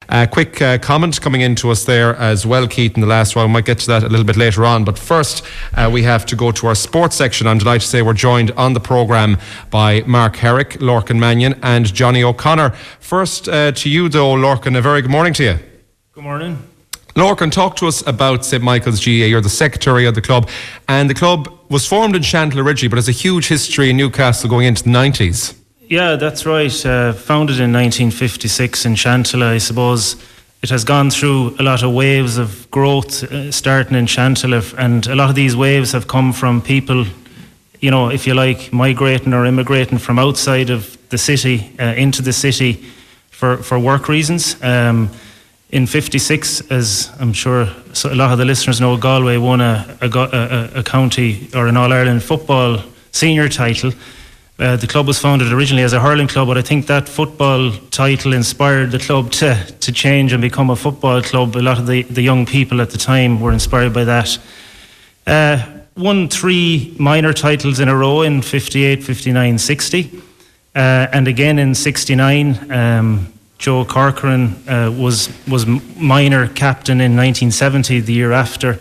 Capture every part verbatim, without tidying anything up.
Uh, quick uh, comment coming into us there as well, Keith, in the last one. We might get to that a little bit later on. But first, uh, we have to go to our sports section. I'm delighted to say we're joined on the programme by Mark Herrick, Lorcan Mannion and Johnny O'Connor. First uh, to you though, Lorcan, a very good morning to you. Good morning. Lorcan, talk to us about Saint Michael's G A A. You're the secretary of the club, and the club was formed in Shantle originally, but has a huge history in Newcastle going into the nineties. Yeah, that's right. Uh, founded in nineteen fifty-six in Shantle, I suppose. It has gone through a lot of waves of growth, uh, starting in Shantle, and a lot of these waves have come from people, you know, if you like, migrating or immigrating from outside of the city uh, into the city for, for work reasons. Um, In fifty-six, as I'm sure a lot of the listeners know, Galway won a, a, a, a county or an All-Ireland football senior title. Uh, the club was founded originally as a hurling club, but I think that football title inspired the club to, to change and become a football club. A lot of the, the young people at the time were inspired by that. Uh, won three minor titles in a row in fifty-eight, fifty-nine, sixty. Uh, and again in sixty-nine, um, Joe Corcoran uh, was was minor captain in nineteen seventy, the year after.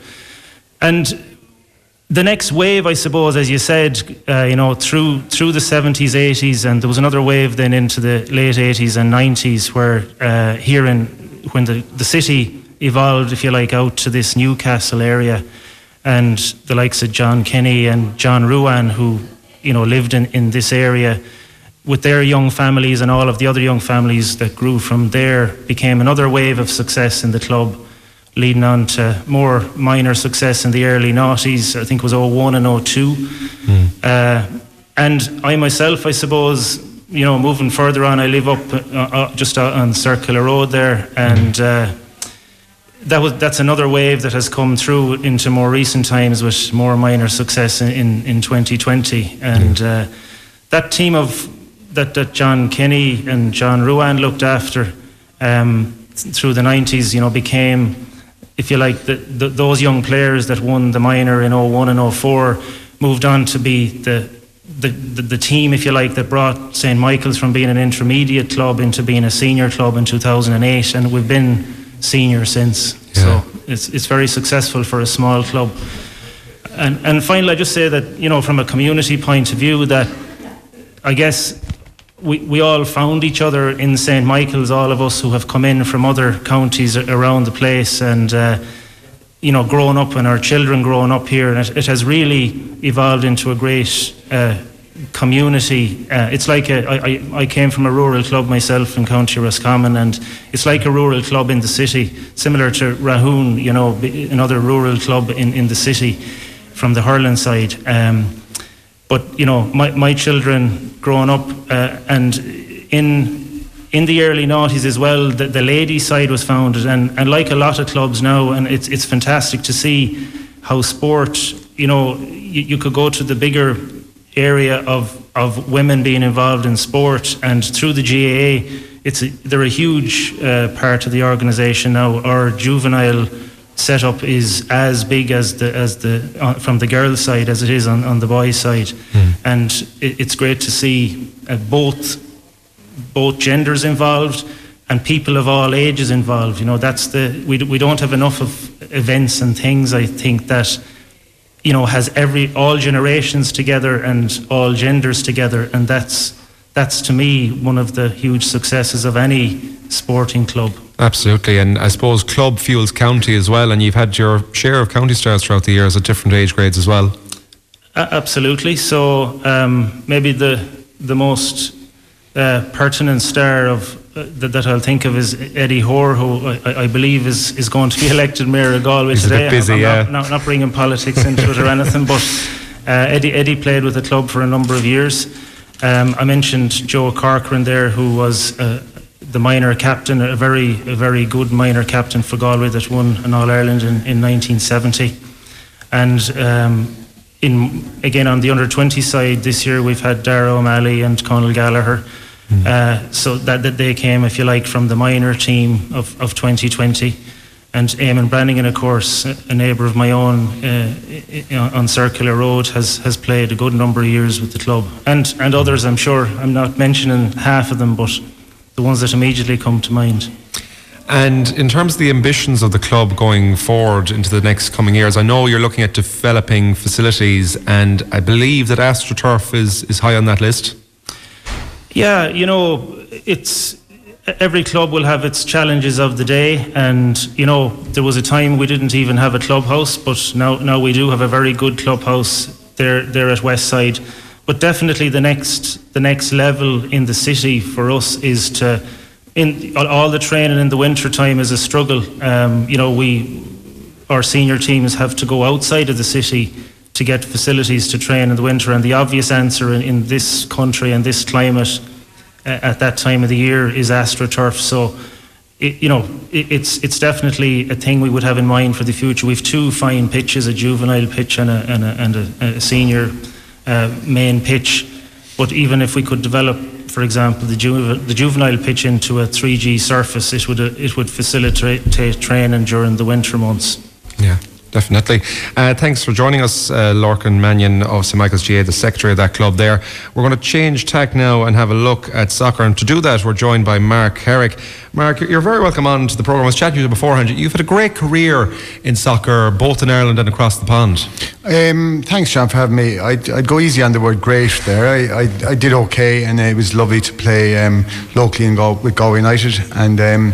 And the next wave, I suppose, as you said, uh, you know, through through the seventies, eighties, and there was another wave then into the late eighties and nineties, where uh, here in when the, the city evolved, if you like, out to this Newcastle area, and the likes of John Kenny and John Ruan, who, you know, lived in, in this area, with their young families and all of the other young families that grew from there, became another wave of success in the club, leading on to more minor success in the early noughties. I think it was oh one and oh two. Mm. Uh, and I myself, I suppose, you know, moving further on, I live up uh, uh, just on Circular Road there, and uh, that was that's another wave that has come through into more recent times with more minor success in, in, in twenty twenty. And mm. uh, that team of That, that John Kenny and John Ruan looked after um, through the nineties, you know, became, if you like, the, the, those young players that won the minor in oh one and oh four moved on to be the, the, the, the team, if you like, that brought Saint Michael's from being an intermediate club into being a senior club in two thousand eight, and we've been senior since. Yeah. So it's it's very successful for a small club. And and finally, I just say that, you know, from a community point of view, that I guess We, we all found each other in Saint Michael's, all of us who have come in from other counties around the place, and uh, you know, grown up, and our children growing up here, and it, it has really evolved into a great uh, community. Uh, it's like a, I, I came from a rural club myself in County Roscommon, and it's like a rural club in the city, similar to Rahoon, you know, another rural club in, in the city from the hurling side. Um, But, you know, my, my children growing up, uh, and in in the early noughties as well, the, the ladies' side was founded, and, and like a lot of clubs now, and it's it's fantastic to see how sport, you know, you, you could go to the bigger area of, of women being involved in sport, and through the G A A, it's a, they're a huge uh, part of the organisation now. Our juvenile setup is as big as the as the uh, from the girls' side as it is on, on the boys' side, mm. and it, it's great to see uh, both both genders involved and people of all ages involved. You know, that's the we we don't have enough of events and things, I think, that, you know, has every all generations together and all genders together, and that's that's to me one of the huge successes of any sporting club. Absolutely, and I suppose club fuels county as well, and you've had your share of county stars throughout the years at different age grades as well. Uh, absolutely. So um, maybe the the most uh, pertinent star of uh, that, that I'll think of is Eddie Hoare, who I, I believe is, is going to be elected Mayor of Galway He's today. A bit busy, I'm yeah. not, not, not bringing politics into it or anything, but uh, Eddie Eddie played with the club for a number of years. Um, I mentioned Joe Corcoran there, who was uh, the minor captain, a very a very good minor captain for Galway that won an All-Ireland in, in nineteen seventy. And um, in again on the under twenty side this year, we've had Dara O'Malley and Conal Gallagher. Mm. Uh, so that, that they came, if you like, from the minor team of, of twenty twenty. And Eamon Brannigan, of course, a neighbour of my own uh, on Circular Road, has, has played a good number of years with the club. And, and others, I'm sure. I'm not mentioning half of them, but the ones that immediately come to mind. And in terms of the ambitions of the club going forward into the next coming years, I know you're looking at developing facilities, and I believe that AstroTurf is, is high on that list. Yeah, you know, it's every club will have its challenges of the day, and you know, there was a time we didn't even have a clubhouse, but now now we do have a very good clubhouse there there at Westside. But definitely the next the next level in the city for us is to, in all the training in the winter time is a struggle. Um, you know, we our senior teams have to go outside of the city to get facilities to train in the winter, and the obvious answer in, in this country and this climate uh, at that time of the year is AstroTurf. So, it, you know, it, it's it's definitely a thing we would have in mind for the future. We've two fine pitches, a juvenile pitch and a and a, and a, a senior uh, main pitch. But even if we could develop, for example, the, ju- the juvenile pitch into a three G surface, it would uh, it would facilitate training during the winter months. Yeah. Definitely. Uh, thanks for joining us, uh, Lorcan Mannion of Saint Michael's G A, the secretary of that club there. We're going to change tack now and have a look at soccer, and to do that we're joined by Mark Herrick. Mark, you're very welcome on to the programme. I was chatting to you beforehand. You've had a great career in soccer, both in Ireland and across the pond. Um, thanks, John, for having me. I'd, I'd go easy on the word great there. I, I, I did okay, and it was lovely to play um, locally in Gal- with Galway United, and um,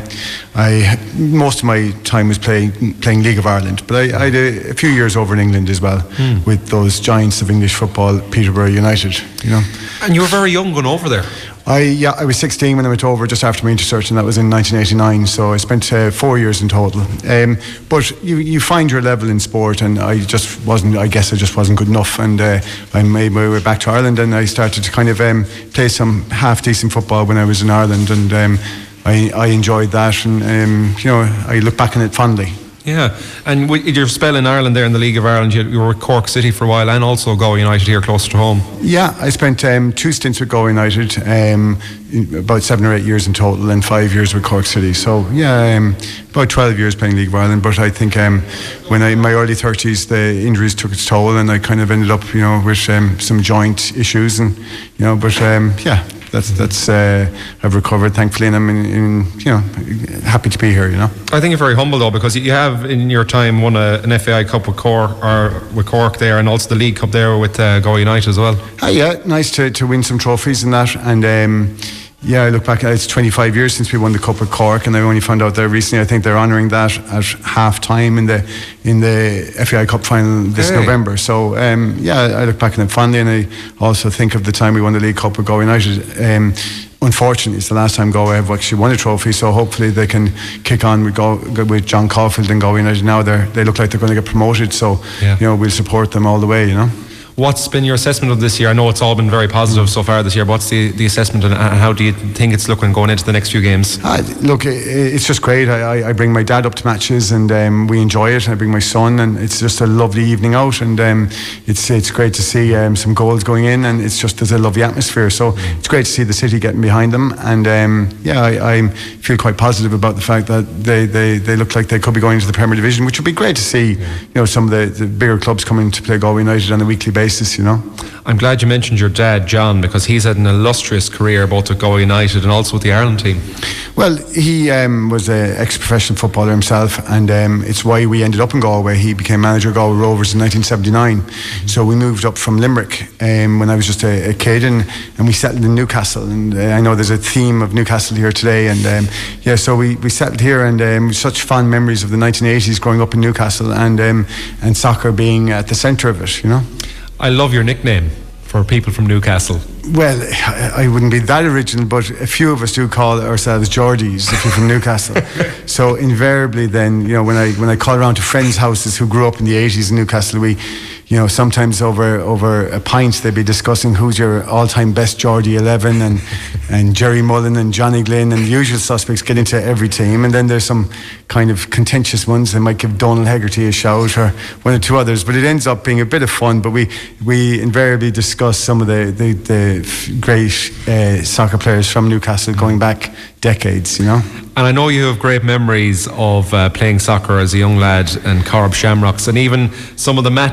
I most of my time was playing playing League of Ireland, but I, I had a, a few years over in England as well, mm. with those giants of English football, Peterborough United. You know, and you were very young going over there. I yeah, I was sixteen when I went over, just after my intersearch, and that was in nineteen eighty-nine. So I spent uh, four years in total. Um, but you you find your level in sport, and I just wasn't. I guess I just wasn't good enough, and uh, I made my way back to Ireland, and I started to kind of um, play some half decent football when I was in Ireland, and um, I I enjoyed that, and um, you know, I look back on it fondly. Yeah, and with your spell in Ireland there in the League of Ireland, you, you were with Cork City for a while, and also Galway United here closer to home. Yeah, I spent um, two stints with Galway United, um, about seven or eight years in total, and five years with Cork City. So yeah, um, about twelve years playing League of Ireland. But I think um, when I in my early thirties, the injuries took its toll, and I kind of ended up, you know, with um, some joint issues, and you know, but um, yeah. That's that's. Uh, I've recovered, thankfully, and I'm in, in, you know, happy to be here. You know. I think you're very humble though, because you have in your time won a, an F A I Cup with Cork, or with Cork there, and also the League Cup there with uh, Galway United as well. Uh, yeah, nice to, to win some trophies in that, and um, yeah, I look back at it, it's twenty-five years since we won the Cup with Cork, and I only found out there recently. I think they're honouring that at half time in the in the F A I Cup final this hey. November. So um, yeah, I look back on it fondly, and I also think of the time we won the League Cup with Galway United. Um, unfortunately, it's the last time Galway have actually won a trophy, so hopefully they can kick on with, Go, with John Caulfield and Galway United. Now they they look like they're going to get promoted, so yeah. you know, we'll support them all the way. You know. What's been your assessment of this year? I know it's all been very positive so far this year. What's the, the assessment, and how do you think it's looking going into the next few games? Uh, look, it's just great. I, I bring my dad up to matches, and um, we enjoy it. I bring my son, and it's just a lovely evening out, and um, it's it's great to see um, some goals going in, and it's just there's a lovely atmosphere. So it's great to see the city getting behind them, and um, yeah, I, I feel quite positive about the fact that they, they, they look like they could be going into the Premier Division, which would be great to see. Yeah. You know, some of the, the bigger clubs coming to play Galway United on a weekly basis. Basis, you know. I'm glad you mentioned your dad, John, because he's had an illustrious career both with Galway United and also with the Ireland team. Well, he um, was an ex-professional footballer himself, and um, it's why we ended up in Galway. He became manager of Galway Rovers in nineteen seventy-nine. Mm-hmm. So we moved up from Limerick um, when I was just a, a kid, and, and we settled in Newcastle. And uh, I know there's a theme of Newcastle here today, and um, yeah, so we, we settled here, and um, such fond memories of the nineteen eighties growing up in Newcastle, and um, and soccer being at the centre of it, you know. I love your nickname for people from Newcastle. Well, I wouldn't be that original, but a few of us do call ourselves Geordies if you're from Newcastle. So invariably then, you know, when I when I call around to friends' houses who grew up in the eighties in Newcastle, we, you know, sometimes over over a pint they'd be discussing who's your all-time best Geordie eleven, and and Jerry Mullen and Johnny Glynn and the usual suspects get into every team, and then there's some kind of contentious ones. They might give Donald Hegarty a shout, or one or two others, but it ends up being a bit of fun. But we we invariably discuss some of the the, the great uh, soccer players from Newcastle going back decades, you know. And I know you have great memories of uh, playing soccer as a young lad and Corb Shamrocks, and even some of the matches that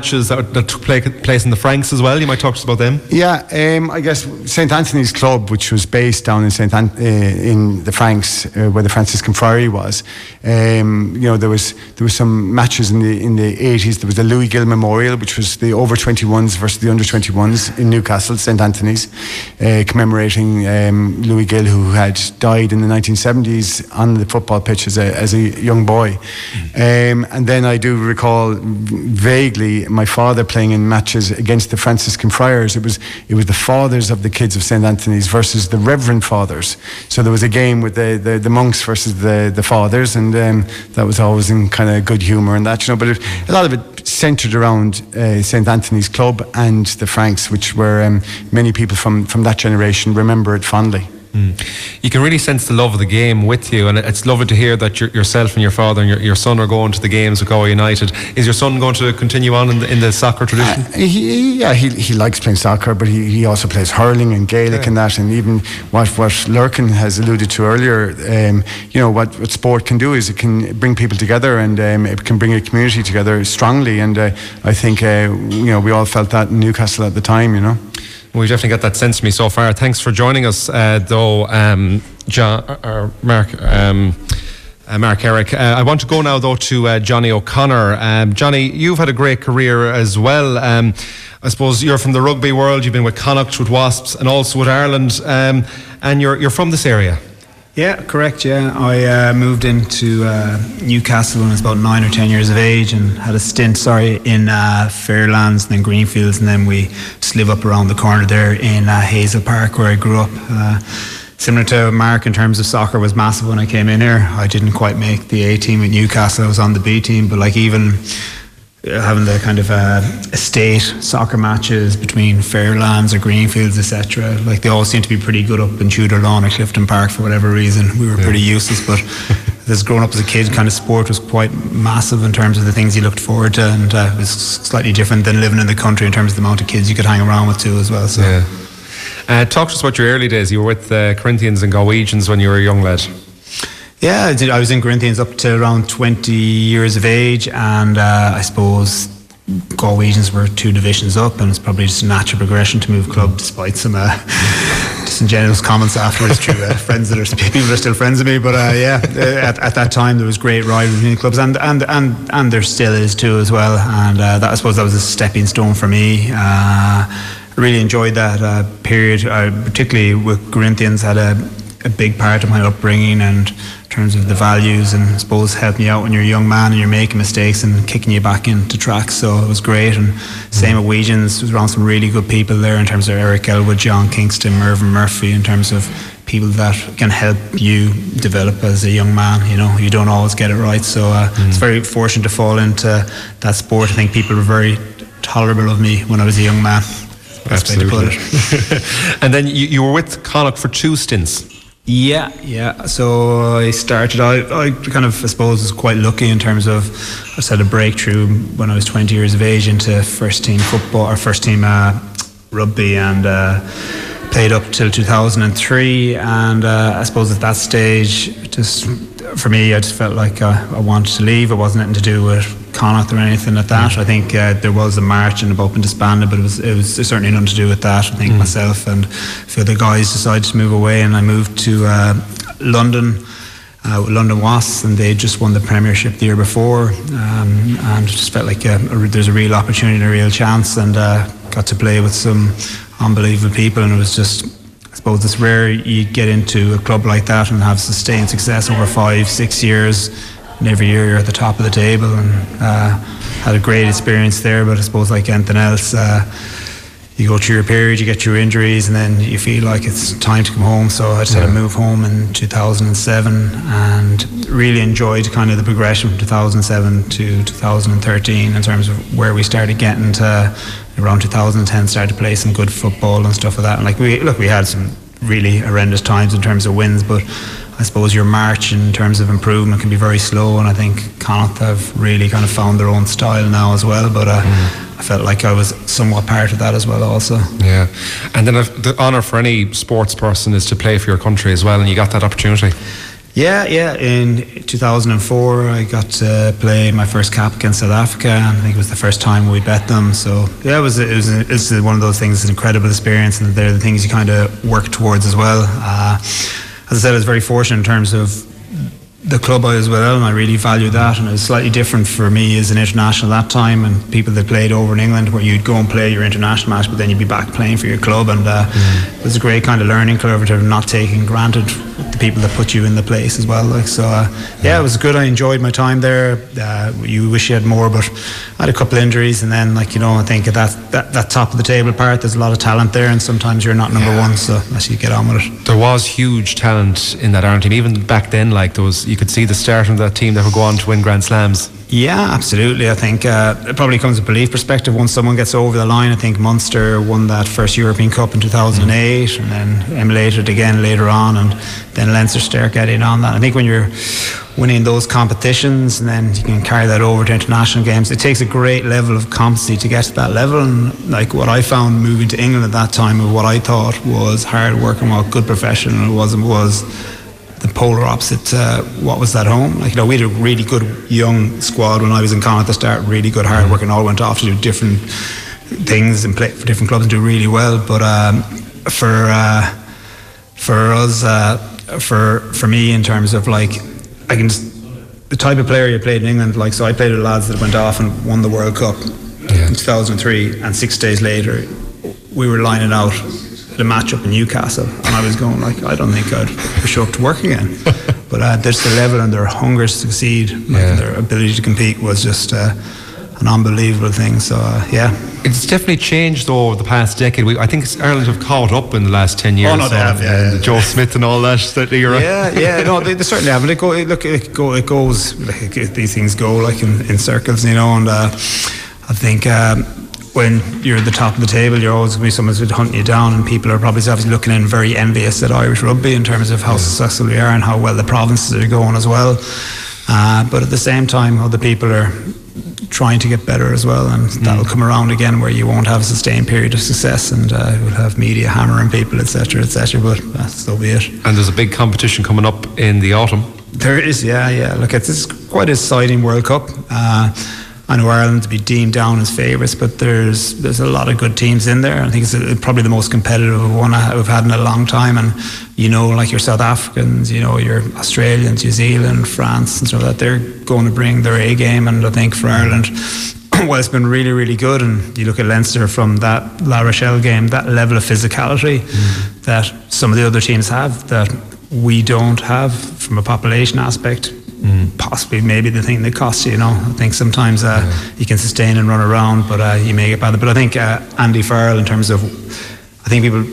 that took place in the Franks as well. You might talk to us about them. Yeah, um, I guess Saint Anthony's Club, which was based down in Saint An- uh, in the Franks, uh, where the Franciscan Friary was. Um, you know, there was there was some matches in the in the eighties. There was the Louis Gill Memorial, which was the over twenty-ones versus the under twenty-ones in Newcastle, Saint Anthony's, uh, commemorating um, Louis Gill, who had died in the nineteen seventies on the football pitch as a as a young boy. Mm. Um, and then I do recall vaguely my father playing in matches against the Franciscan Friars. It was it was the fathers of the kids of Saint Anthony's versus the Reverend Fathers. So there was a game with the, the, the monks versus the, the fathers, and um, that was always in kind of good humour and that, you know. But it, a lot of it centred around uh, Saint Anthony's Club and the Franks, which were um, many people from, from that generation remember it fondly. Mm. You can really sense the love of the game with you, and it's lovely to hear that yourself and your father and your, your son are going to the games with Galway United. Is your son going to continue on in the, in the soccer tradition? Uh, he, yeah, he he likes playing soccer, but he, he also plays hurling and Gaelic yeah. and that, and even what what Lurkin has alluded to earlier. Um, you know what, what sport can do is it can bring people together, and um, it can bring a community together strongly. And uh, I think uh, you know we all felt that in Newcastle at the time. You know. We definitely got that sense from you so far. Thanks for joining us, uh, though, um, John, or Mark, um, uh, Mark Eric. Uh, I want to go now, though, to uh, Johnny O'Connor. Um, Johnny, you've had a great career as well. Um, I suppose you're from the rugby world. You've been with Connacht, with Wasps, and also with Ireland, um, and you're you're from this area. Yeah, correct, yeah. I uh, moved into uh, Newcastle when I was about nine or ten years of age, and had a stint, sorry, in uh, Fairlands and then Greenfields, and then we just live up around the corner there in uh, Hazel Park, where I grew up. Uh, similar to Mark in terms of soccer, was massive when I came in here. I didn't quite make the A team at Newcastle. I was on the B team, but like even having the kind of uh, estate soccer matches between Fairlands or Greenfields, et cetera. Like they all seem to be pretty good up in Tudor Lawn or Clifton Park for whatever reason. We were yeah. pretty useless, but as growing up as a kid, kind of sport was quite massive in terms of the things you looked forward to, and uh, it was slightly different than living in the country in terms of the amount of kids you could hang around with too as well. So. Yeah. Uh, talk to us about your early days. You were with uh, Corinthians and Galwegians when you were a young lad. Yeah, I, did, I was in Corinthians up to around twenty years of age, and uh, I suppose Galwegians were two divisions up, and it's probably just a natural progression to move club, despite some uh, disingenuous comments afterwards to uh, friends that are people that are still friends of me. But uh, yeah, at, at that time there was great rivalry between the clubs, and and and and there still is too as well. And uh, that, I suppose that was a stepping stone for me. Uh, I really enjoyed that uh, period. I, particularly with Corinthians, had a, a big part of my upbringing, and in terms of the values, and I suppose helped me out when you're a young man and you're making mistakes and kicking you back into track. So it was great. And same at Wegians, was around some really good people there in terms of Eric Elwood, John Kingston, Mervyn Murphy, in terms of people that can help you develop as a young man. You know, you don't always get it right. So uh, mm. it's very fortunate to fall into that sport. I think people were very tolerable of me when I was a young man. Best way to put it. And then you, you were with Connacht for two stints. Yeah, yeah. So I started, I, I kind of, I suppose, was quite lucky in terms of, I just had a breakthrough when I was twenty years of age into first team football, or first team uh, rugby, and uh, played up till two thousand three. And uh, I suppose at that stage, just for me, I just felt like I, I wanted to leave. It wasn't anything to do with Connacht or anything like that. I think uh, there was a march and a open disbanded, but it was it was certainly nothing to do with that. I think mm. myself and a few other guys decided to move away, and I moved to uh, London, uh, London Wasps, and they just won the Premiership the year before, um, and just felt like a, a, there's a real opportunity and a real chance, and uh, got to play with some unbelievable people, and it was just, I suppose it's rare you get into a club like that and have sustained success over five, six years. And every year you're at the top of the table, and uh, had a great experience there. But I suppose like anything else, uh, you go through your period, you get your injuries, and then you feel like it's time to come home. So I just yeah. had to move home in two thousand seven, and really enjoyed kind of the progression from two thousand seven to two thousand thirteen in terms of where we started getting to. Around two thousand ten, started to play some good football and stuff like that. And like we look, we had some really horrendous times in terms of wins, but I suppose your march in terms of improvement can be very slow, and I think Connacht have really kind of found their own style now as well. But uh, mm. I felt like I was somewhat part of that as well also. Yeah, and then the honour for any sports person is to play for your country as well, and you got that opportunity. Yeah, yeah. In two thousand four, I got to play my first cap against South Africa, and I think it was the first time we bet them. So yeah, it was it was it's one of those things, an incredible experience, and they're the things you kind of work towards as well. Uh, as I said, I was very fortunate in terms of the club I was with, and I really value that. And it was slightly different for me as an international at that time, and people that played over in England, where you'd go and play your international match, but then you'd be back playing for your club. And uh, mm. it was a great kind of learning curve to not taking granted the people that put you in the place as well. Like so, uh, yeah, it was good. I enjoyed my time there. Uh, you wish you had more, but I had a couple of injuries, and then like you know, I think at that, that that top of the table part, there's a lot of talent there, and sometimes you're not number yeah. one, so unless you get on with it. There was huge talent in that Ireland team, even back then. Like there was, you could see the start of that team that would go on to win Grand Slams. Yeah, absolutely. I think uh, it probably comes with belief perspective. Once someone gets over the line, I think Munster won that first European Cup in two thousand eight, mm. and then emulated again later on, and then Leinster start getting on that. I think when you're winning those competitions, and then you can carry that over to international games, it takes a great level of competency to get to that level. And like what I found moving to England at that time, of what I thought was hard work and what good professional it was, was the polar opposite to what was at home. Like, you know, we had a really good young squad when I was in Connacht at the start, really good hard work, and all went off to do different things and play for different clubs and do really well. But um, for uh, for us, uh, for for me, in terms of like, I can just, the type of player you played in England, like, so I played with lads that went off and won the World Cup yeah. in two thousand three, and six days later we were lining out the match up in Newcastle, and I was going like, I don't think I'd show up to work again. But uh, there's the level and their hunger to succeed, like yeah. their ability to compete was just uh, an unbelievable thing. So uh, yeah, it's definitely changed though over the past decade. We, I think Ireland have caught up in the last ten years. Oh no, they have, of, yeah, uh, yeah, Joe yeah. Smith and all that. that era. Yeah, yeah, no, they, they certainly have. It go, it, look, it, go, it goes. Like, it, these things go like in, in circles, you know. And uh, I think. Um, when you're at the top of the table, you're always going to be someone who's hunting you down, and people are probably obviously looking in very envious at Irish rugby in terms of how successful we are and how well the provinces are going as well. Uh, but at the same time, other people are trying to get better as well, and mm. that'll come around again where you won't have a sustained period of success, and uh, you'll have media hammering people, et cetera, et cetera. But uh, so be it. And there's a big competition coming up in the autumn. There is, yeah, yeah. Look, it's, it's quite an exciting World Cup. Uh, I know Ireland to be deemed down as favourites, but there's there's a lot of good teams in there. I think it's a, probably the most competitive one I've had in a long time. And you know, like your South Africans, you know, your Australians, New Zealand, France, and stuff like that, they're going to bring their A game. And I think for Ireland, well, it's been really, really good. And you look at Leinster from that La Rochelle game, that level of physicality mm. that some of the other teams have that we don't have from a population aspect. Mm. Possibly maybe the thing that costs you, you know. I think sometimes uh, yeah. you can sustain and run around, but uh, you may get bad. But I think uh, Andy Farrell, in terms of, I think people,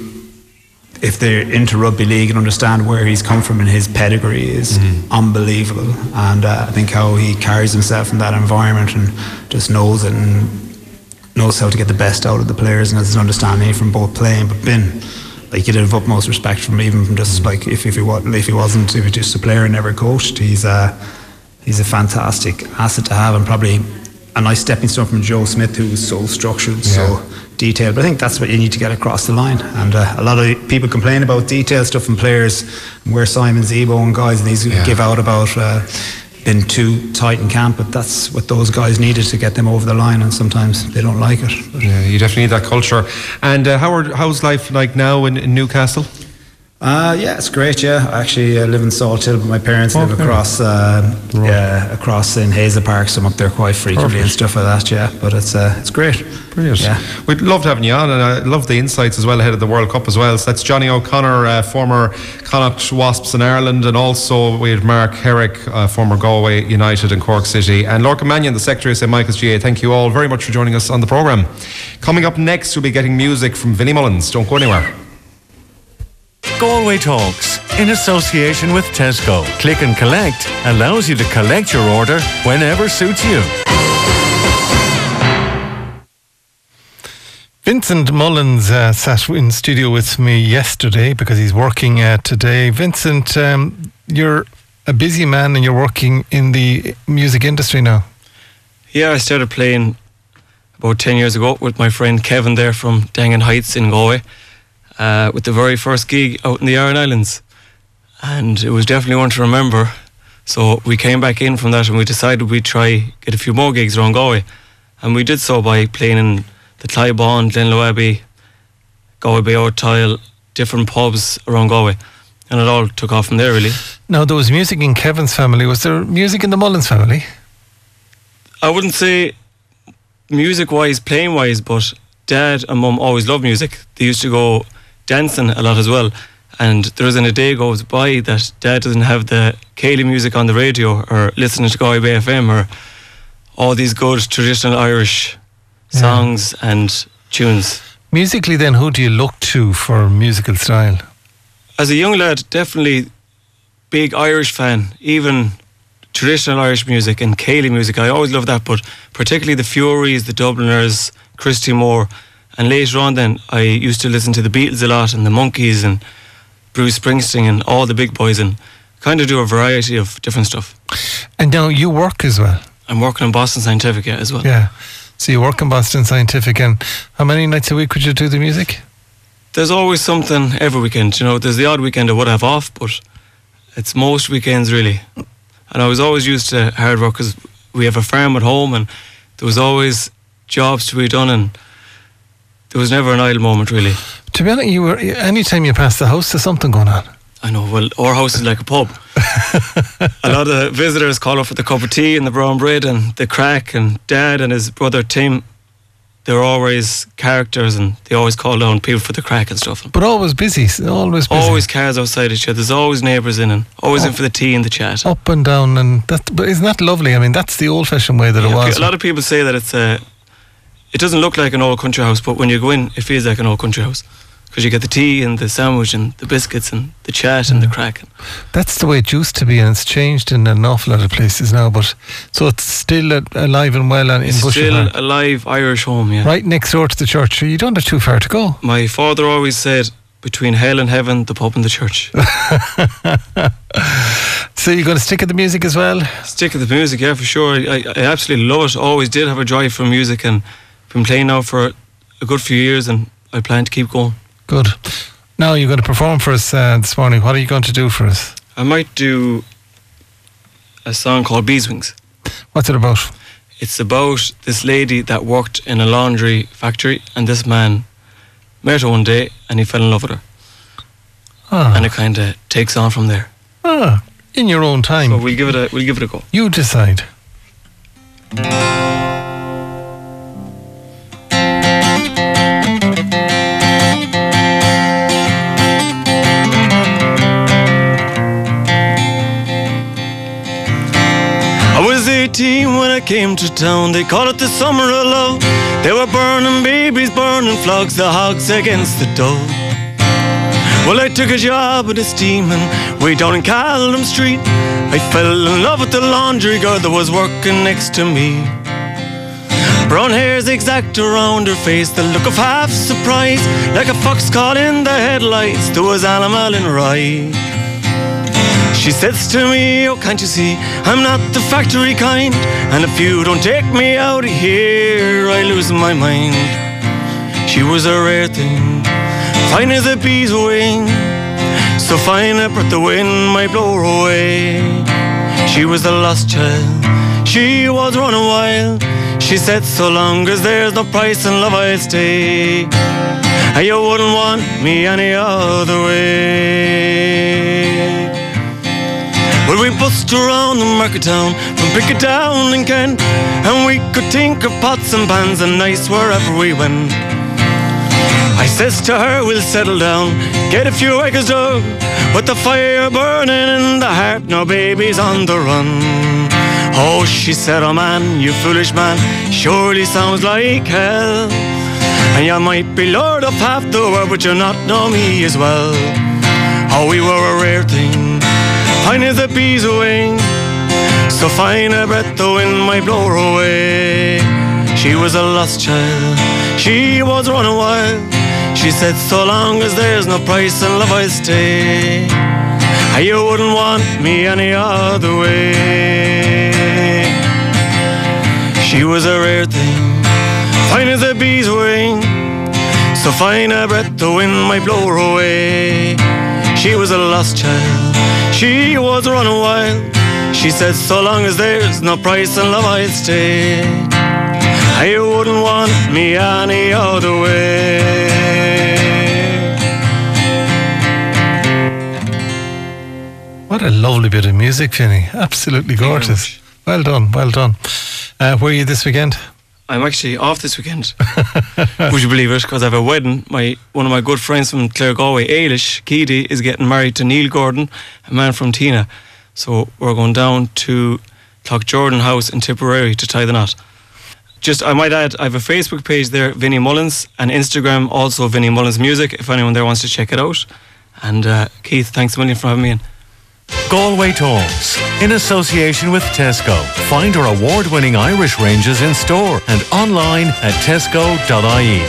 if they're into rugby league and understand where he's come from and his pedigree is mm. unbelievable. And uh, I think how he carries himself in that environment and just knows it and knows how to get the best out of the players, and has an understanding from both playing but being. Like, you'd have utmost respect from even from just like if, if he wasn't if he wasn't if he was just a player and never coached. He's a he's a fantastic asset to have, and probably a nice stepping stone from Joe Smith, who was so structured, yeah. so detailed. But I think that's what you need to get across the line. And uh, a lot of people complain about detailed stuff from players, and where Simon Zebo and guys and these yeah. give out about. Uh, been too tight in camp, but that's what those guys needed to get them over the line, and sometimes they don't like it. But yeah, you definitely need that culture. And uh, how are, how's life like now in, in Newcastle? Uh, yeah, it's great. Yeah, I actually uh, live in Salt Hill, but my parents okay. live across, uh, yeah, across in Hazel Park, so I'm up there quite frequently Perfect. and stuff like that. Yeah, but it's uh, it's great. Brilliant. Yeah, we'd love having you on, and I love the insights as well ahead of the World Cup as well. So that's Johnny O'Connor, uh, former Connacht Wasps in Ireland, and also we had Mark Herrick, uh, former Galway United and Cork City, and Lorcan Mannion, the Secretary of Saint Michael's G A. Thank you all very much for joining us on the programme. Coming up next, we'll be getting music from Vinnie Mullins. Don't go anywhere. Galway Talks, in association with Tesco. Click and Collect allows you to collect your order whenever suits you. Vincent Mullins uh, sat in studio with me yesterday because he's working uh, today. Vincent, um, you're a busy man and you're working in the music industry now. Yeah, I started playing about ten years ago with my friend Kevin there from Dangan Heights in Galway. Uh, with the very first gig out in the Aran Islands, and it was definitely one to remember. So we came back in from that and we decided we'd try get a few more gigs around Galway. And we did so by playing in the Clybourne, Glenlow Abbey, Galway Bay Out Tile, different pubs around Galway. And it all took off from there, really. Now, there was music in Kevin's family. Was there music in the Mullins family? I wouldn't say music-wise, playing-wise, but Dad and Mum always loved music. They used to go dancing a lot as well. And there isn't a day goes by that Dad doesn't have the Cayley music on the radio or listening to Galway Bay F M or all these good traditional Irish songs yeah. and tunes. Musically then, who do you look to for musical style? As a young lad, definitely big Irish fan, even traditional Irish music and Cayley music. I always loved that, but particularly the Furies, the Dubliners, Christy Moore. And later on then, I used to listen to the Beatles a lot and the Monkees and Bruce Springsteen and all the big boys and kind of do a variety of different stuff. And now you work as well? I'm working in Boston Scientific yeah, as well. Yeah. So you work in Boston Scientific, and how many nights a week would you do the music? There's always something every weekend. You know, there's the odd weekend I would have off, but it's most weekends really. And I was always used to hard work because we have a farm at home and there was always jobs to be done and there was never an idle moment really. To be honest, you were, any time you pass the house, there's something going on. I know, well, our house is like a pub. A lot of visitors call up for the cup of tea and the brown bread and the crack, and Dad and his brother Tim, they're always characters and they always call down people for the crack and stuff. But always busy, always busy. Always cars outside each other, there's always neighbours in and always up, in for the tea and the chat. Up and down, and that, but isn't that lovely? I mean, that's the old-fashioned way that yeah, it was. A lot of people say that it's a, it doesn't look like an old country house, but when you go in, it feels like an old country house. Because you get the tea and the sandwich and the biscuits and the chat and yeah. the crack. That's the way it used to be, and it's changed in an awful lot of places now. But so it's still alive and well in It's still Park. A live Irish home, yeah. Right next door to the church. So you don't have too far to go. My father always said, between hell and heaven, the pub and the church. So you're going to stick at the music as well? Stick at the music, yeah, for sure. I, I absolutely love it. Always did have a drive for music and been playing now for a good few years, and I plan to keep going. Good. Now you're going to perform for us uh, this morning. What are you going to do for us? I might do a song called Beeswings. What's it about? It's about this lady that worked in a laundry factory, and this man met her one day and he fell in love with her. Ah. And it kind of takes on from there. Ah, in your own time. So we'll give it a we'll give it a go. You decide. When I came to town, they call it the summer of love. They were burning babies, burning flogs, the hogs against the dough. Well, I took a job at a steaming way down in Callum Street. I fell in love with the laundry girl that was working next to me. Brown hair zigzagged around her face, the look of half surprise, like a fox caught in the headlights. There was animal in rye. She says to me, oh, can't you see, I'm not the factory kind, and if you don't take me out of here, I lose my mind. She was a rare thing, fine as a bee's wing, so fine a breath the wind might blow her away. She was the lost child, she was running wild. She said, so long as there's no price in love, I'll stay. And you wouldn't want me any other way. Well, we bust around the market town from Picketown and Kent, and we could think of pots and pans and nice wherever we went. I says to her, we'll settle down, get a few acres dug, with the fire burning in the heart, no babies on the run. Oh, she said, oh man, you foolish man, surely sounds like hell. And you might be lord of half the world, but you not know me as well. Oh, we were a rare thing, fine as a bee's wing, so fine a breath the wind might blow her away. She was a lost child, she was running wild. She said, so long as there's no price in love, I'll stay. And you wouldn't want me any other way. She was a rare thing, fine as a bee's wing, so fine a breath the wind might blow her away. She was a lost child, she was running wild. She said, so long as there's no price in love, I'd stay. I wouldn't want me any other way. What a lovely bit of music, Finny. Absolutely gorgeous. Well done, well done. Uh, where are you this weekend? I'm actually off this weekend. Would you believe it? Because I have a wedding. My One of my good friends from Clare Galway, Ailish Keedy, is getting married to Neil Gordon, a man from Tina. So we're going down to Clough-Jordan House in Tipperary to tie the knot. Just, I might add, I have a Facebook page there, Vinnie Mullins, and Instagram, also Vinnie Mullins Music, if anyone there wants to check it out. And uh, Keith, thanks a million for having me in. Galway Talks, in association with Tesco. Find our award-winning Irish ranges in store and online at tesco dot I E.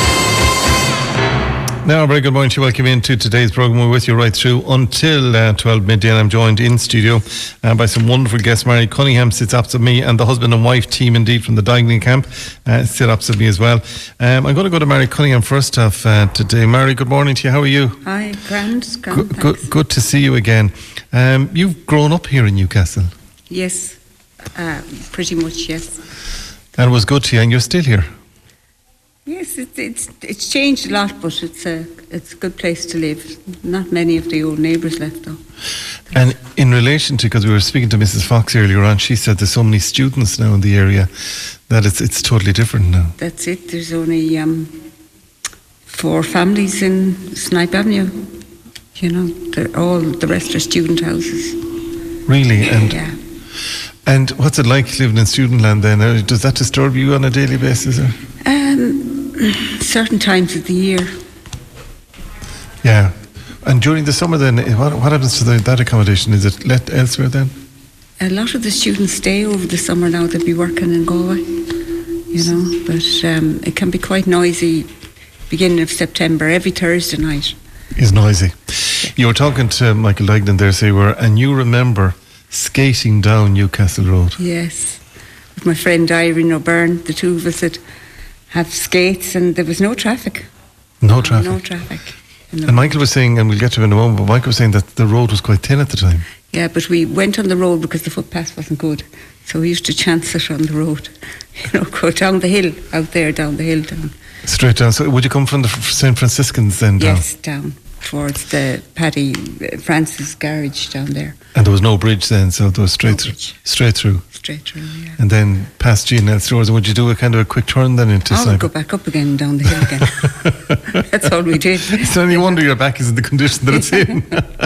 Now, a very good morning to you. Welcome into today's programme. We're with you right through until uh, twelve midday, and I'm joined in studio uh, by some wonderful guests. Mary Cunningham sits opposite me, and the husband and wife team, indeed, from the Dialing camp uh, sit opposite me as well. Um, I'm going to go to Mary Cunningham first off uh, today. Mary, good morning to you. How are you? Hi, grand, grand. Good, good, good to see you again. Um, you've grown up here in Newcastle. Yes, uh, pretty much, yes. And it was good to you, and you're still here. Yes, it's it's it's changed a lot, but it's a it's a good place to live. Not many of the old neighbours left, though. And in relation to, because we were speaking to Missus Fox earlier on, she said there's so many students now in the area that it's it's totally different now. That's it. There's only um, four families in Snipe Avenue. You know, they're all the rest are student houses. Really, and yeah. And what's it like living in student land then? Uh, Does that disturb you on a daily basis? Or? Um, certain times of the year. Yeah. And during the summer then, what, what happens to the, that accommodation? Is it let elsewhere then? A lot of the students stay over the summer now. They'll be working in Galway, you know, but um, it can be quite noisy beginning of September, every Thursday night. It's noisy. You were talking to Michael Dignan there, say, were, and you remember skating down Newcastle Road. Yes. With my friend Irene O'Byrne, the two of us would have skates, and there was no traffic. No traffic? No traffic. And Michael was saying, and we'll get to him in a moment, but Michael was saying that the road was quite thin at the time. Yeah, but we went on the road because the footpath wasn't good. So we used to chance it on the road. You know, go down the hill, out there, down the hill, down. Straight down. So would you come from the Saint Franciscans then down? Yes, down towards the Paddy Francis garage down there. And there was no bridge then, so there was straight, No through, bridge. straight through. Straight through, yeah. And then past G and L stores. And would you do a kind of a quick turn then into I would Snipe? go back up again, down the hill again. That's all we did. So no wonder your back is in the condition that it's in.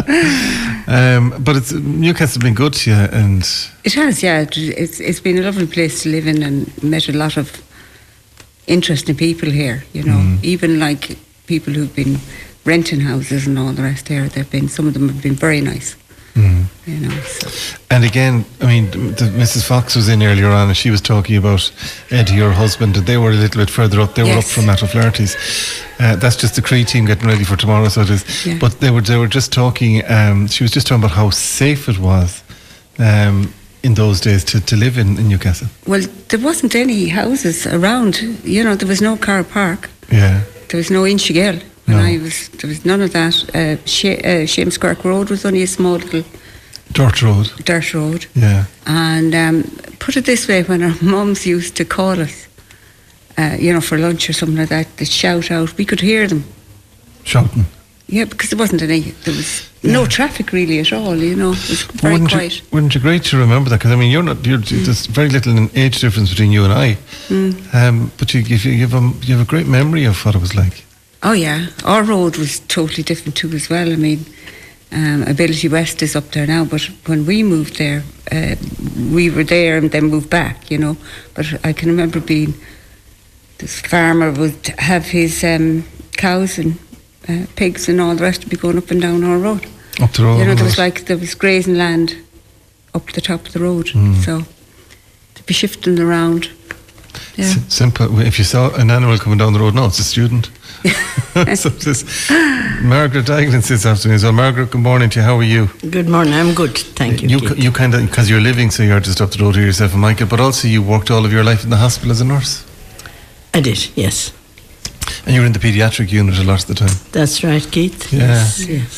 um, but it's Newcastle's been good to you, and It has, yeah. It, it's it's been a lovely place to live in, and met a lot of interesting people here. You know, Mm. even like people who've been renting houses and all the rest here. They've been some of them have been very nice. Mm. You know. So. and again, I mean, the, Missus Fox was in earlier on, and she was talking about Eddie, your husband, and they were a little bit further up. They were Yes. up from Matt O'Flaherty's. Uh, that's just the Cree team getting ready for tomorrow, so it is. Yeah. But they were they were just talking. Um, she was just talking about how safe it was um, in those days to, to live in, in Newcastle. Well, there wasn't any houses around. You know, there was no car park. Yeah. There was no Inchigal when No. I was. There was none of that. Uh, Sh- uh, Shameskirk Road was only a small little Dirt road. dirt road. Yeah. And um, put it this way, when our mums used to call us, uh, you know, for lunch or something like that, they'd shout out, we could hear them. Shouting. Yeah, because there wasn't any, there was no traffic really at all, you know, it was very wouldn't quiet. You, wouldn't you great to remember that? Because I mean, you're not. You're, there's very little in age difference between you and I. Mm. Um, but you, you, you have a you have a great memory of what it was like. Oh yeah, our road was totally different too as well. I mean, um, Ability West is up there now, but when we moved there, uh, we were there and then moved back, you know. But I can remember being, this farmer would have his um, cows and uh, pigs and all the rest to be going up and down our road. Up the road. You know, there was like, there was grazing land up the top of the road, Mm. so to be shifting around. Yeah. S- simple. If you saw an animal coming down the road, no, it's a student. So this, Margaret Dignan sits after me as well. Margaret, good morning to you. How are you? Good morning, I'm good, thank you. You, Keith. you kind of, because you're living, so you're just up the road here yourself and Michael, but also you worked all of your life in the hospital as a nurse. I did, yes. And you were in the paediatric unit a lot of the time. That's right, Keith. Yeah. Yes, yes.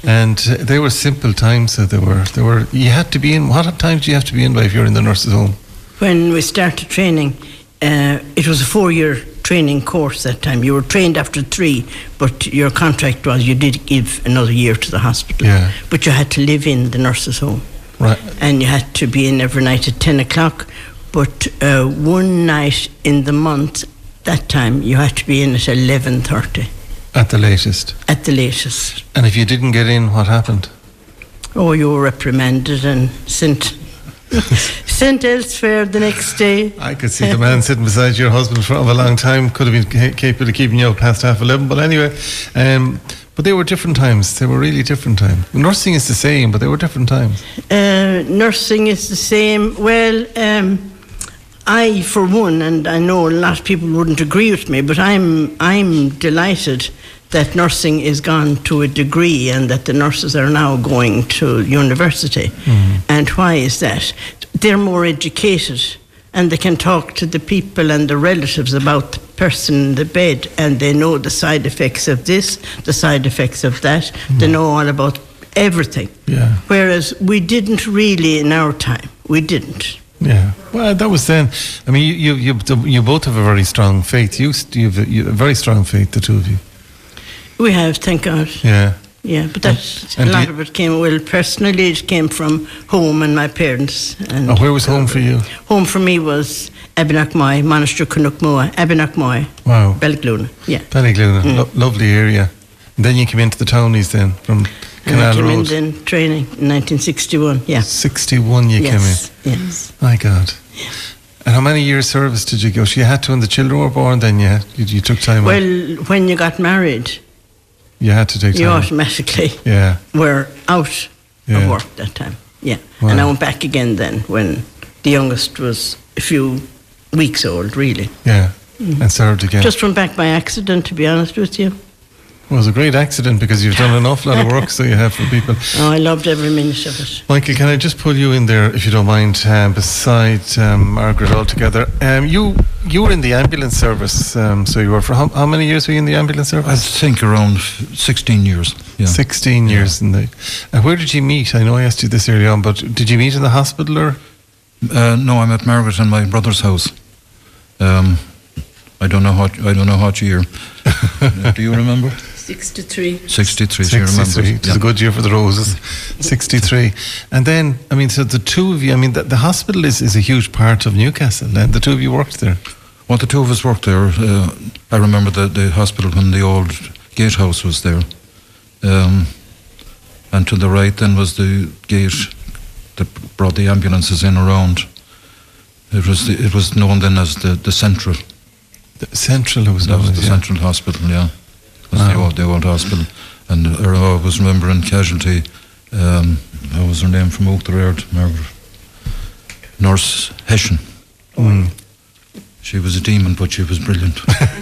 And uh, they were simple times. So they were. They were. You had to be in. What time do you have to be in by if you're in the nurses' home? When we started training, uh, it was a four-year training course that time. You were trained after three, but your contract was you did give another year to the hospital. Yeah. But you had to live in the nurses' home. Right. And you had to be in every night at ten o'clock. But uh, one night in the month, that time, you had to be in at eleven thirty. At the latest. At the latest. And if you didn't get in, what happened? Oh, you were reprimanded and sent sent elsewhere the next day. I could see the man sitting beside your husband for a long time. Could have been ca- capable of keeping you up past half eleven. But anyway, um, but they were different times. They were really different times. Nursing is the same, but they were different times. Uh, nursing is the same. Well, um, I, for one, and I know a lot of people wouldn't agree with me, but I'm I'm delighted that nursing is gone to a degree and that the nurses are now going to university. Mm. And why is that? They're more educated and they can talk to the people and the relatives about the person in the bed, and they know the side effects of this, the side effects of that. Mm. They know all about everything. Yeah. Whereas we didn't really in our time. We didn't. Yeah, well, that was then. I mean, you you you, you both have a very strong faith. You you have a, you have a very strong faith, the two of you. We have, thank God. Yeah. Yeah, but that's And a lot you- of it came. Well, personally, it came from home and my parents. And Oh, where was home for you? home for me was Abenakmoy, Monastery Canuckmoy, Abenakmoy, Wow. Ballygluna. Yeah. Ballygluna, Mm. lo- lovely area. And then you came into the townies then from And I Canal came Road. in then training in nineteen sixty-one. Yeah. sixty-one you yes. came in. Yes. My God. And how many years service did you go? So you had to when the children were born. Then you had, you, you took time off. Well, when you got married, You had to take time. you off. automatically Yeah. were out Yeah. of work that time. Yeah. Wow. And I went back again then when the youngest was a few weeks old, really. Yeah. And served again. Just went back by accident, to be honest with you. It was a great accident because you've done an awful lot of work, so you have for people. Oh, I loved every minute of it. Michael, can I just pull you in there, if you don't mind, um, beside um, Margaret altogether? Um, you you were in the ambulance service, um, so you were for how, how many years were you in the ambulance I service? think around sixteen years. Yeah. Sixteen years in the. And where did you meet? I know I asked you this earlier on, but did you meet in the hospital or? Uh, no, I met Margaret in my brother's house. Um, I don't know what I don't know what year. Do you remember? sixty-three. Sixty-three. She remembers. sixty-three. It was a good year for the roses. sixty-three. And then, I mean, so the two of you, I mean, the, the hospital is, is a huge part of Newcastle, and the two of you worked there. Well, the two of us worked there. Uh, I remember the, the hospital when the old gatehouse was there. Um, and to the right then was the gate that brought the ambulances in around. It was the, it was known then as the, the Central. The Central was That known was as, the yeah. Central Hospital, yeah. It was Wow. the, old, the old hospital. And uh, I always remember in casualty, um, what was her name from Oak the Raird, Margaret? Nurse Hessian. Mm. She was a demon, but she was brilliant.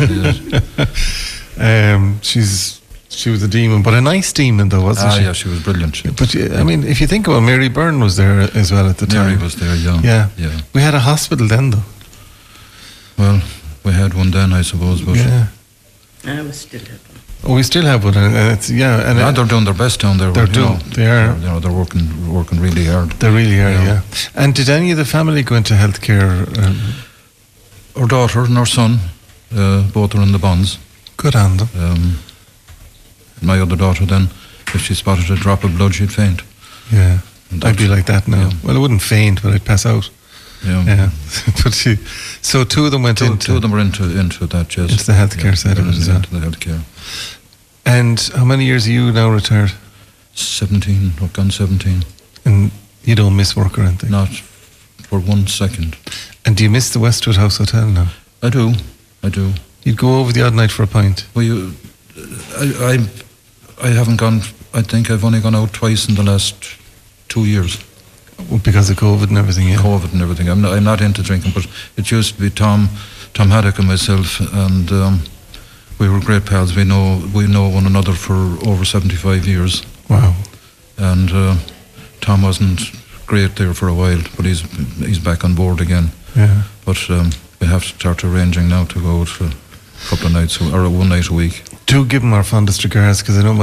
Um, she's she was a demon, but a nice demon though, wasn't ah, she? yeah, she was brilliant. She, But uh, I mean, if you think about it, Mary Byrne was there as well at the time. Mary was there, yeah. Yeah. Yeah. We had a hospital then, though. Well, we had one then, I suppose, but Yeah. I was still have one. Oh, we still have one, and and it's yeah, and yeah, it- they're doing their best down there. They're you doing- know. they are. They're, you know, they're working, working really hard. they really are, Yeah. yeah. And did any of the family go into healthcare? Um, Our daughter and our son, uh, both are in the bonds. good on them. Um, my other daughter then, if she spotted a drop of blood, she'd faint. Yeah, And I'd be that's- like that now. yeah. Well, I wouldn't faint, but I'd pass out. Yeah. Yeah, but she, so two of them went Two, into. two of them were into into that, yes. Into the healthcare side of they're it as in- well. Into the healthcare. And how many years are you now retired? Seventeen, I've gone seventeen. And you don't miss work or anything? Not for one second. And do you miss the Westwood House Hotel now? I do, I do. You'd go over the odd night for a pint. Well, you, I, I, I haven't gone. I think I've only gone out twice in the last two years. Well, because of COVID and everything, yeah. COVID and everything. I'm not, I'm not into drinking, but it used to be Tom, Tom Haddock and myself, and um, we were great pals. We know we know one another for over seventy-five years. Wow. And uh, Tom wasn't great there for a while, but he's he's back on board again. Yeah. But um, we have to start arranging now to go out for a couple of nights or one night a week. Do give him our fondest regards, because I know my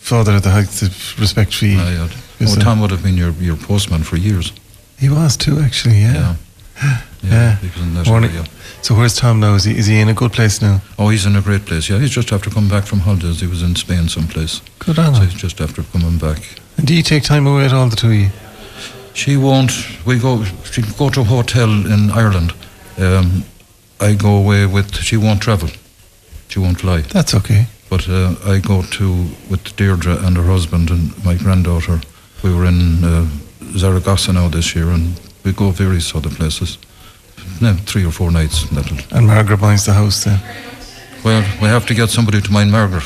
father had the heights of respect for you. I had. Oh, Tom would have been your, your postman for years. He was too, actually, yeah. Yeah. Yeah, yeah. He was in that Morning. area. So where's Tom now? Is he, is he in a good place now? Oh, he's in a great place, yeah. He's just after coming back from holidays. He was in Spain someplace. Good on So him. he's just after coming back. And do you take time away at all, the two of you? She won't. We go. She can go to a hotel in Ireland. Um, I go away with. She won't travel. She won't fly. That's okay. But uh, I go to with Deirdre and her husband and my granddaughter. We were in uh, Zaragoza now this year, and we go various other places. No, three or four nights. That'll. And Margaret minds the house then? Well, we have to get somebody to mind Margaret.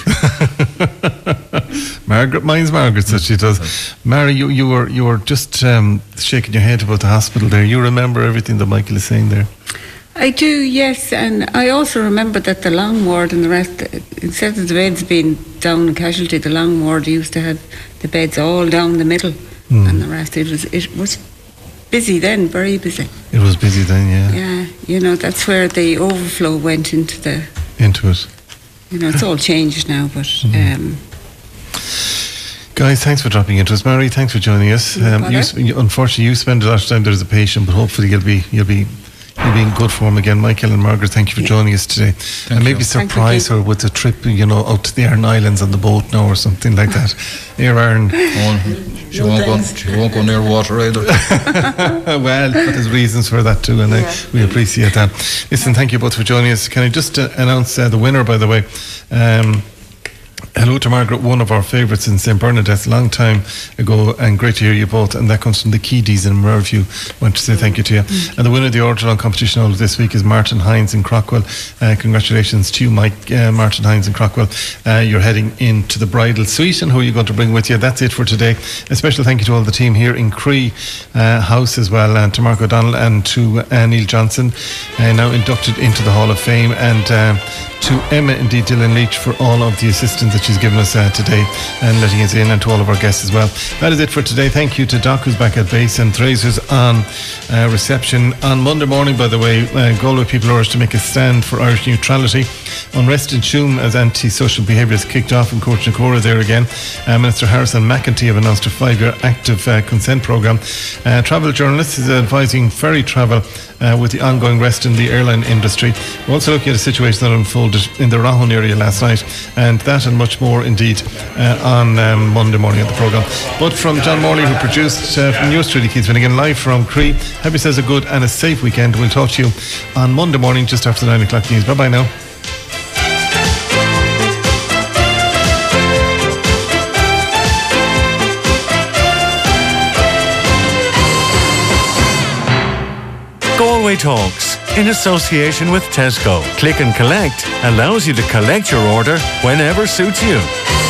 Margaret minds Margaret, so she does. Mary, you, you were you were just um, shaking your head about the hospital there. You remember everything that Michael is saying there? I do, yes, and I also remember that the long ward and the rest, instead of the beds being down in casualty, the long ward used to have the beds all down the middle, mm. and the rest. It was it was busy then, very busy. It was busy then, yeah. Yeah, you know, that's where the overflow went into the into it. You know, it's all changed now, but. Mm. Um, Guys, thanks for dropping into us. Mary, thanks for joining us. Um, you, unfortunately, you spend a lot of time there as a patient, but hopefully you'll be you'll be. You'll be in good form again. Michael and Margaret, thank you for yeah. joining us today. Thank and maybe you. surprise her with a trip, you know, out to the Aran Islands on the boat now or something like that. Near Aran. Oh, she, won't go, she won't go near water either. Well, there's reasons for that too, and yeah. I, we appreciate that. Listen, thank you both for joining us. Can I just uh, announce uh, the winner, by the way? Um, Hello to Margaret, one of our favourites in Saint Bernadette, a long time ago, and great to hear you both. And that comes from the Keedies in Merview. I want to say thank you to you. Mm. And the winner of the Ortolan competition all of this week is Martin Hines in Crockwell. Uh, congratulations to you, Mike, uh, Martin Hines in Crockwell. Uh, you're heading into the bridal suite, and who are you going to bring with you? That's it for today. A special thank you to all the team here in Cree uh, House as well, and to Mark O'Donnell and to uh, Neil Johnson, uh, now inducted into the Hall of Fame, and uh, to Emma, indeed Dylan Leach, for all of the assistance that she's given us uh, today and letting us in, and to all of our guests as well. That is it for today. Thank you to Doc, who's back at base, and Therese on uh, reception. On Monday morning, by the way, uh, Galway people are urged to make a stand for Irish neutrality. Unrest in Tuam as anti-social behaviour is kicked off in Court Nakora there again. Uh, Minister Harrison McEntee have announced a five-year active uh, consent programme. Uh, travel journalists is advising ferry travel uh, with the ongoing rest in the airline industry. We're also looking at a situation that unfolded in the Rahon area last night, and that and much more indeed uh, on um, Monday morning at the programme. But from John Morley, who produced uh, from New Street, Keith Finnegan, live from Cree, have yourselves a good and a safe weekend. We'll talk to you on Monday morning just after the nine o'clock news. Bye bye now. Galway Talks, in association with Tesco. Click and Collect allows you to collect your order whenever suits you.